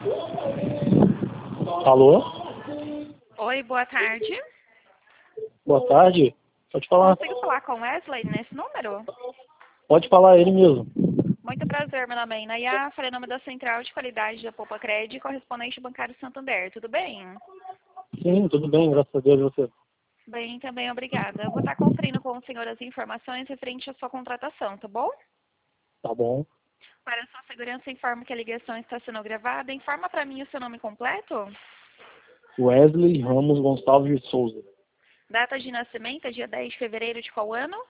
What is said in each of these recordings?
Alô? Oi, boa tarde. Boa tarde. Pode falar. Consigo falar com Wesley nesse número? Pode falar ele mesmo. Muito prazer, meu nome é Inaya, falei em nome da Central de Qualidade da Poupa Cred, correspondente bancário Santander, tudo bem? Sim, tudo bem, graças a Deus e você. Bem, também obrigada. Eu vou estar conferindo com o senhor as informações referente à sua contratação, tá bom? Tá bom. Para sua segurança, informo que a ligação está sendo gravada. Informa para mim o seu nome completo. Wesley Ramos Gonçalves de Souza, Data de nascimento é dia 10 de fevereiro de qual ano?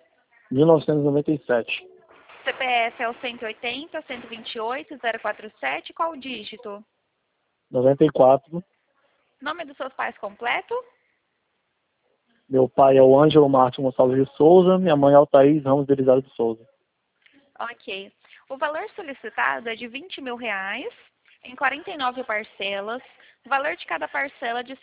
1997. CPF é o 180, 128, 047, qual o dígito? 94. Nome dos seus pais completo? Meu pai é o Ângelo Márcio Gonçalves de Souza, minha mãe é o Thaís Ramos Belisário de Souza. Ok. O valor solicitado é de R$ 20.000, em 49 parcelas. O valor de cada parcela é de R$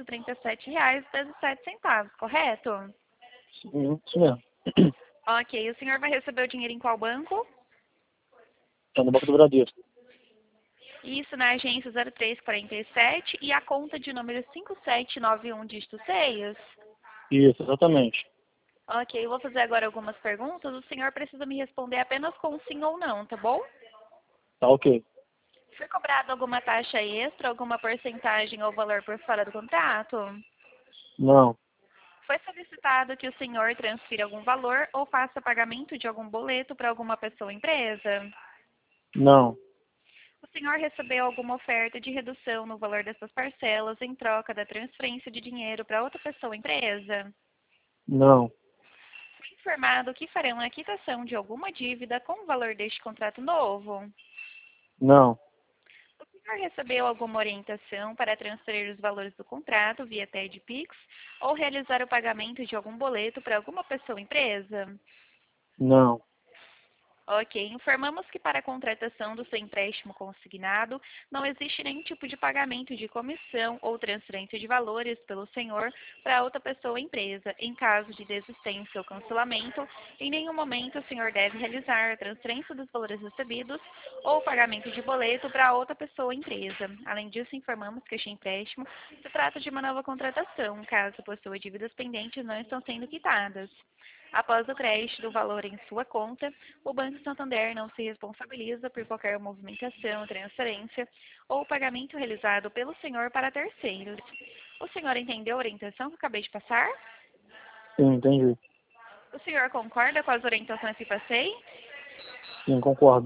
637,17, correto? Sim, isso mesmo. Ok. O senhor vai receber o dinheiro em qual banco? Tá no Banco do Bradesco. Isso na agência 0347 e a conta de número 5791, dígito 6. Isso, exatamente. Ok, eu vou fazer agora algumas perguntas. O senhor precisa me responder apenas com sim ou não, tá bom? Tá ok. Foi cobrado alguma taxa extra, alguma porcentagem ou valor por fora do contrato? Não, Foi solicitado que o senhor transfira algum valor ou faça pagamento de algum boleto para alguma pessoa ou empresa? não, O senhor recebeu alguma oferta de redução no valor dessas parcelas em troca da transferência de dinheiro para outra pessoa ou empresa? não, Foi informado que farão a quitação de alguma dívida com o valor deste contrato novo? não, O senhor recebeu alguma orientação para transferir os valores do contrato via TED Pix ou realizar o pagamento de algum boleto para alguma pessoa ou empresa? não, Ok, informamos que para a contratação do seu empréstimo consignado não existe nenhum tipo de pagamento de comissão ou transferência de valores pelo senhor para outra pessoa ou empresa. Em caso de desistência ou cancelamento, em nenhum momento o senhor deve realizar a transferência dos valores recebidos ou pagamento de boleto para outra pessoa ou empresa. Além disso, informamos que este empréstimo se trata de uma nova contratação, caso possua dívidas pendentes não estão sendo quitadas. Após o crédito do valor em sua conta, o Banco Santander não se responsabiliza por qualquer movimentação, transferência ou pagamento realizado pelo senhor para terceiros. O senhor entendeu a orientação que eu acabei de passar? sim, entendi. O senhor concorda com as orientações que passei? Sim, concordo.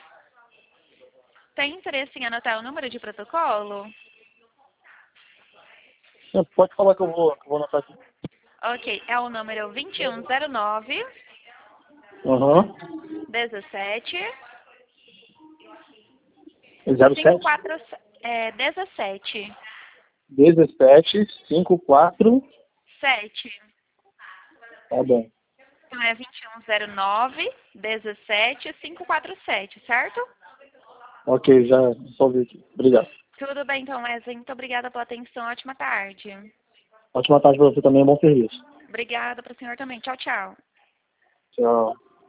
Tem interesse em anotar o número de protocolo? Sim, pode falar que eu vou anotar aqui. Ok, é o número 2109 Aham. 17 07 54 17 17 54. 7. Tá bom. Então é 2109 17 547, certo? Ok, já resolvi aqui. Obrigado. Tudo bem, então, Wesley. Muito obrigada pela atenção. Ótima tarde. Ótima tarde para você também, bom serviço. Obrigada para o senhor também. Tchau, tchau. Tchau.